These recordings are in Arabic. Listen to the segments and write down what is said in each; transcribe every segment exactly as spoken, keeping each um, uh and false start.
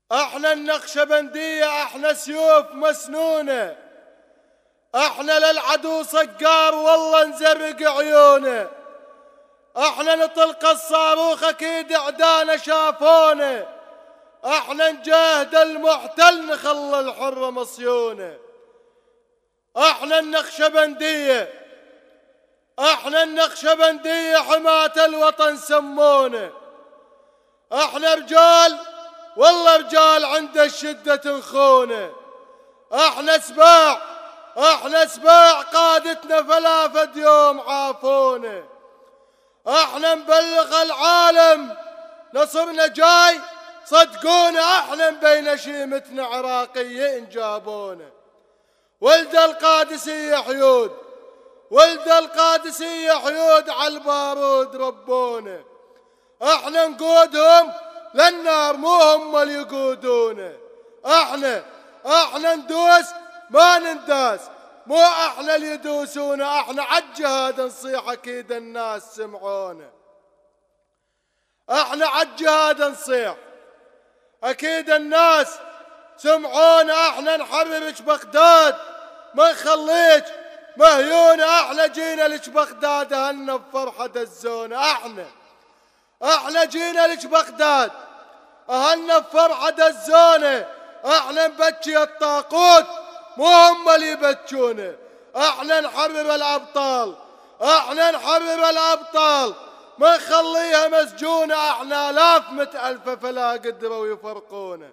احنا النقشبندية احنا سيوف مسنونة، احنا للعدو صقار والله نزرق عيونه، احنا نطلق الصاروخ اكيد اعدانا شافونا، احنا نجاهد المحتل نخلى الحر مصيونه. احنا النقشبندية احنا النقشبندية حماة الوطن سمونا، احنا رجال والله رجال عند الشدة تنخونه، احنا سباع احنا سباع قادتنا فلافد يوم عافونا، احنا نبلغ العالم نصرنا جاي صدقونا، احنا بين شيمتنا عراقيين جابونا. ولد القادسية حيود ولد القادسية حيود عالبارود ربونا، احنا نقودهم للنار مو هم اللي يقودونا، احنا احنا ندوس ما ننداس مو احنا اللي يدوسونا، احنا عالجهاد نصيح اكيد الناس سمعونا، احنا عالجهاد نصيح اكيد الناس سمعونا، احنا نحررك بغداد ما نخليك مهيونة، احنا جينا لك بغداد هنا بفرحة الزونة، احنا احنا جينا لك بغداد اهلنا بفرحة الزونة، احنا نبكي الطاقوت مو هم اللي يبكونا، احنا نحرر الابطال احنا نحرر الابطال ما نخليها مسجونة، احنا الاف متألفة فلا قدروا يفرقونا،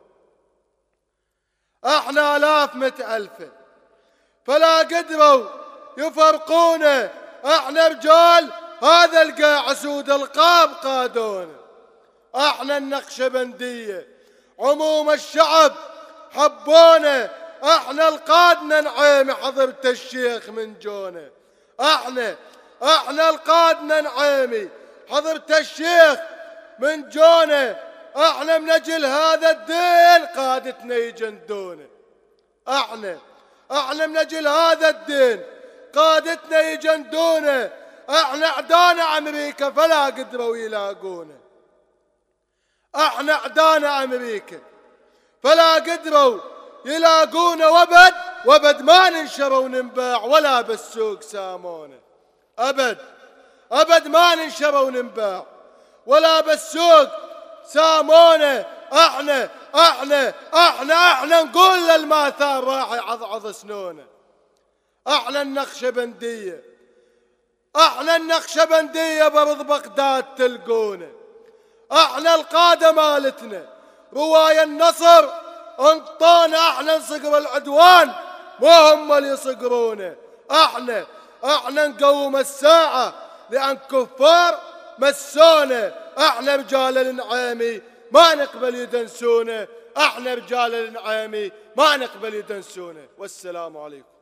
احنا الاف متألفة فلا قدروا يفرقونا، احنا رجال هذا القاع سود القاب قادونا، احنا النقشبندية عموم الشعب حبونا، احنا القادنا نعيمي حضرة الشيخ من جونا، احنا احنا القادنا نعيمي حضرة الشيخ من جونا، احنا من اجل هذا الدين قادتنا يجندونا، احنا احنا من اجل هذا الدين قادتنا يجندونا، احنا اعدانا امريكا فلا قدروا يلاقونا، احنا اعدانا امريكا فلا قدروا يلاقونا، وابد وابد ما ننشر وننباع ولا بالسوق سامونا، ابد ابد ما ننشر وننباع ولا بالسوق سامونا، احنا احنا احنا احنا نقول للماثار راح يعضعض سنونه، احنا النقشبندية احنا النقشبندية برض بغداد تلقونا، احنا القادة مالتنا رواية النصر انطونا، احنا نصقر العدوان مو هم اللي يصقرونا، احنا احنا نقوم الساعة لان كفار مسونا، احنا رجال النعيمي ما نقبل يدنسونا، احنا رجال النعيمي ما نقبل يدنسونا. والسلام عليكم.